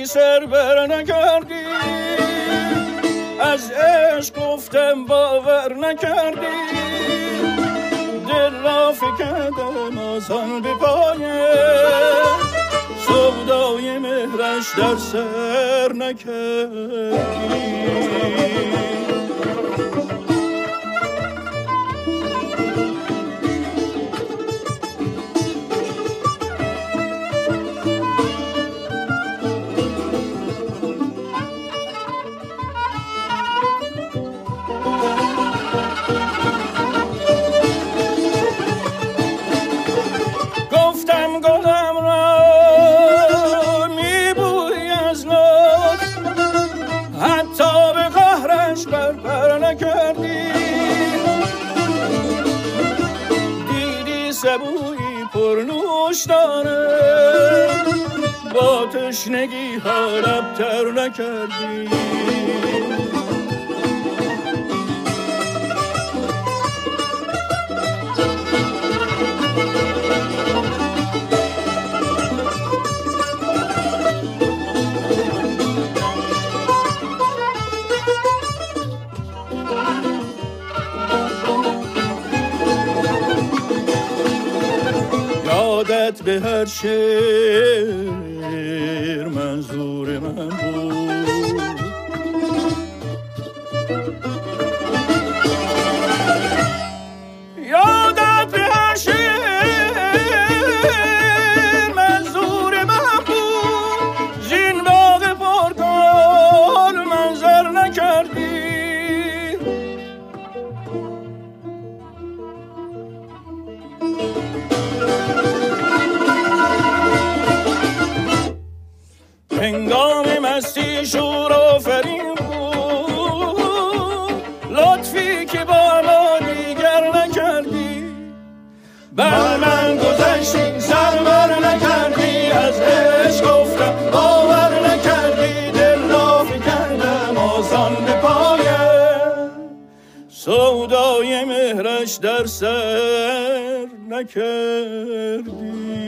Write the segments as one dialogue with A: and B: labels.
A: سر بر نکردی، از عشق گفتم باور نکردی، دل را فکندم آسان به پایه، سودای مهرش در سر نکردی. سبویی پرنوش داره، با تشنگی ها لبتر نکردی. یادت به هر شعر منظور من بود، یادت به هر شعر منظور من بود، زین باغ پرگل منظر نکردی. هنگام مستی شور آفرین بود، لطفی که با ما دیگر نکردی، بر من گذشتی سر بر نکردی، از عشق گفتم باور نکردی، دل را فکندم آسان به پایه، سودای مهرش در سر نکردی.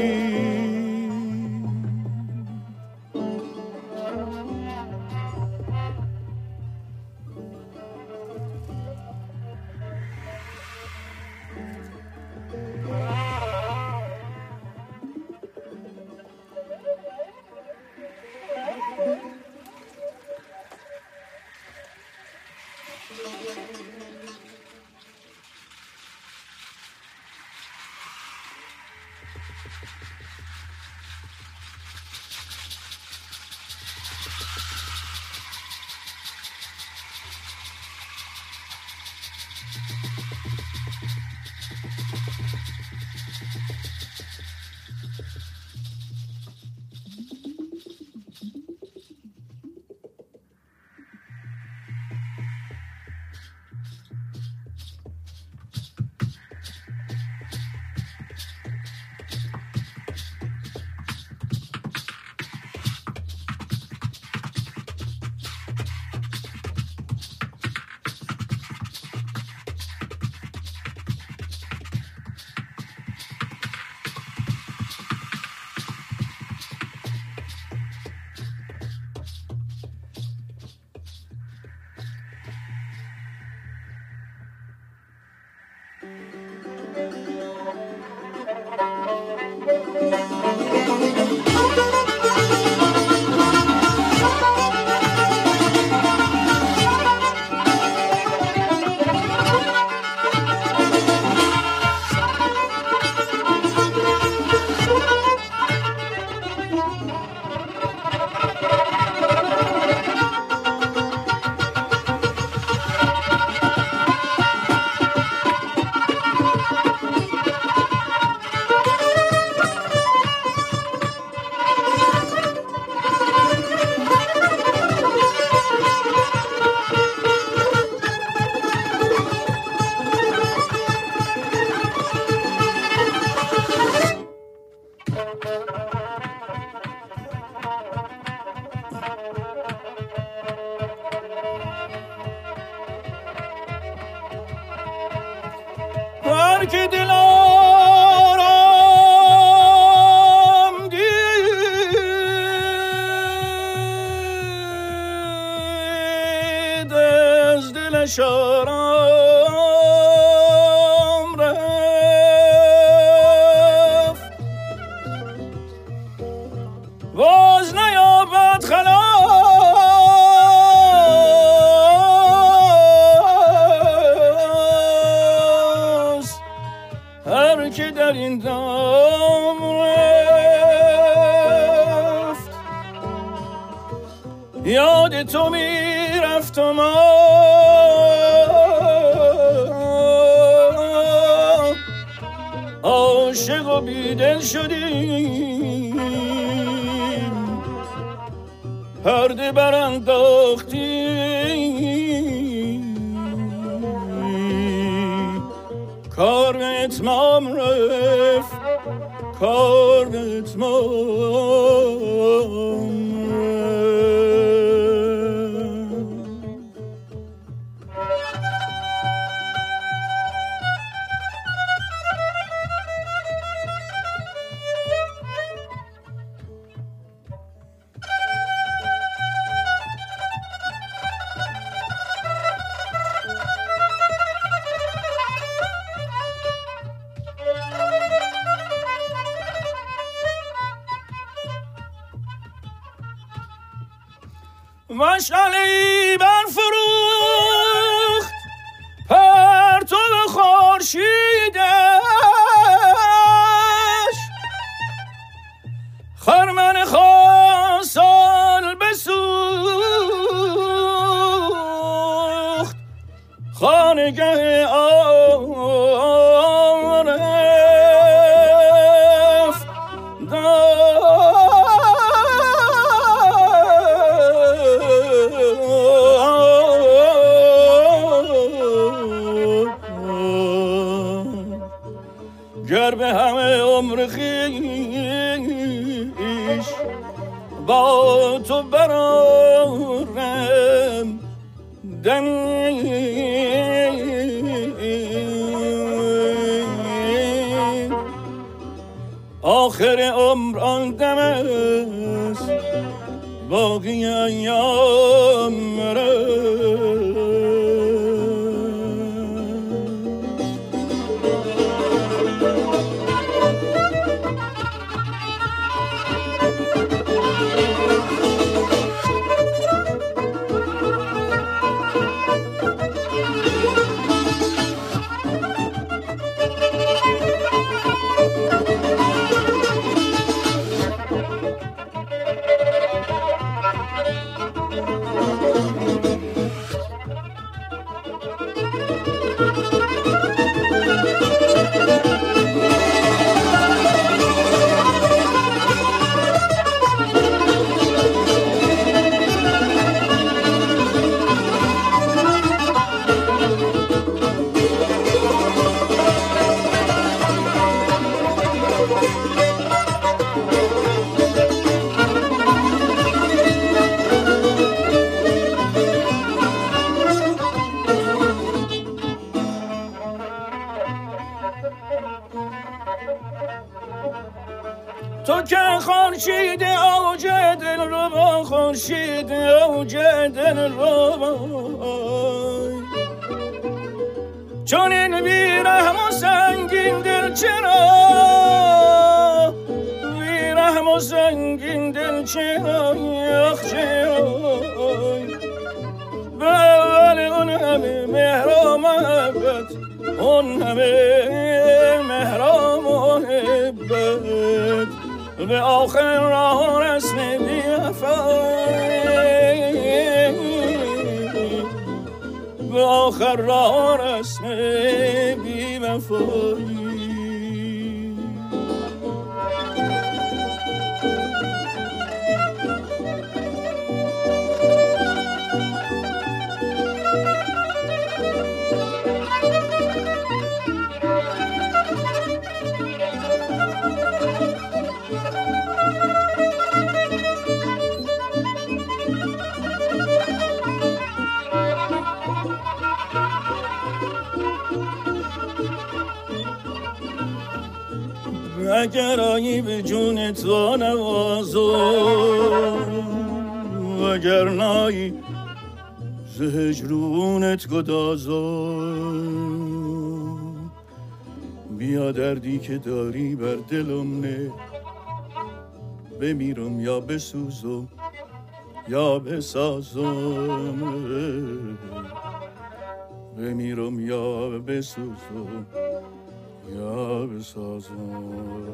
A: که دلارم دید دلش آرام رفت باز نیابد خلاص هر که در این دام رفت یاد تو میرفت و ما عاشق و بیدل شدیم پرده برانداختیم کار به اتمام رفت کار به اتمام مشعله‌ای برفروخت پرتو خورشیدش خرمن خاصال بسوخت خانگه آرف گر به همه عمر خویش با تو برارم دمی آخر عمر آن دم است باقی ایام تو که خورشید اوج دل رو با خورشید اوج دل رو با چون این بیرحم و سنگین دل چرا بیرحم و سنگین دل چرا یخ چرا بله اون همه مهر و محبت اون همه مهر و محبت به آخر راه رسم بی‌وفایی به آخر راه رسم بی‌وفایی اگر آیی به جون تو نوازم وگر نایی ز هجرونت گدازم، بیا دردی که داری بر دلم نه، بمیرم یا بسوزم یا بسازم، بمیرم یا بسوزم یا بسازم.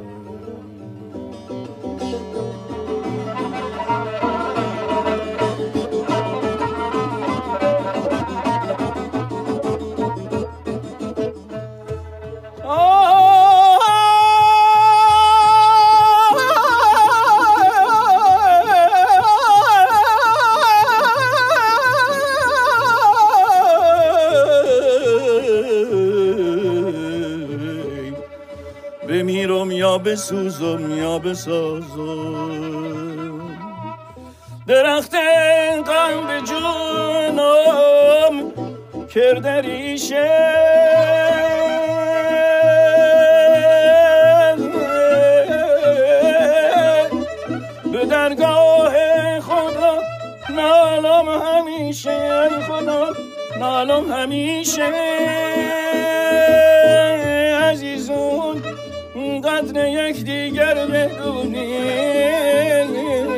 A: بمیرم یا بسوزم یا بسازم، درخت غم به جونم کرده ریشه، به درگاه خدا نالم همیشه، خدا نالم همیشه. عزیزون قدر یک دیگر بدونیم،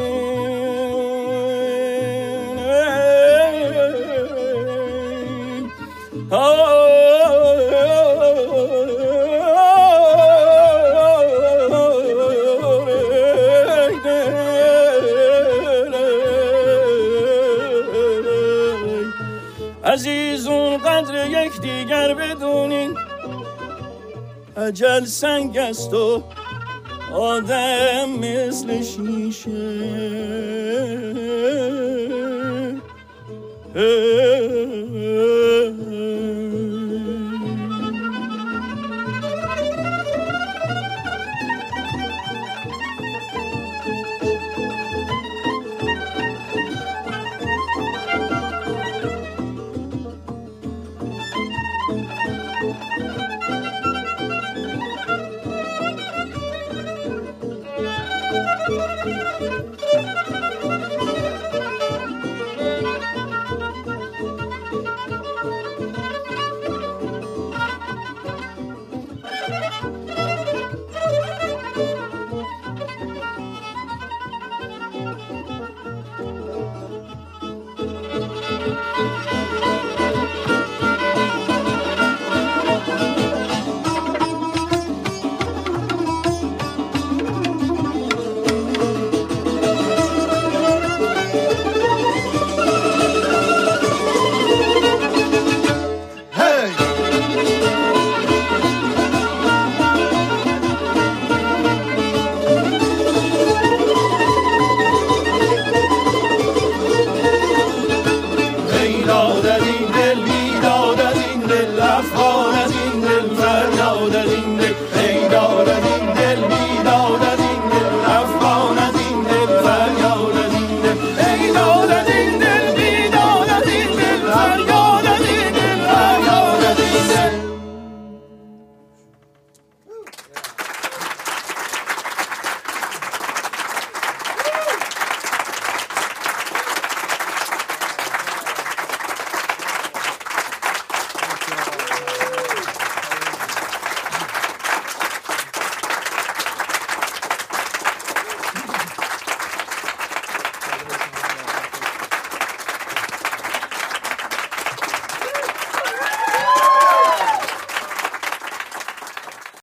A: عزیزون قدر یک دیگر بدونین، اجل سنگ است و آدم مثل شیشه.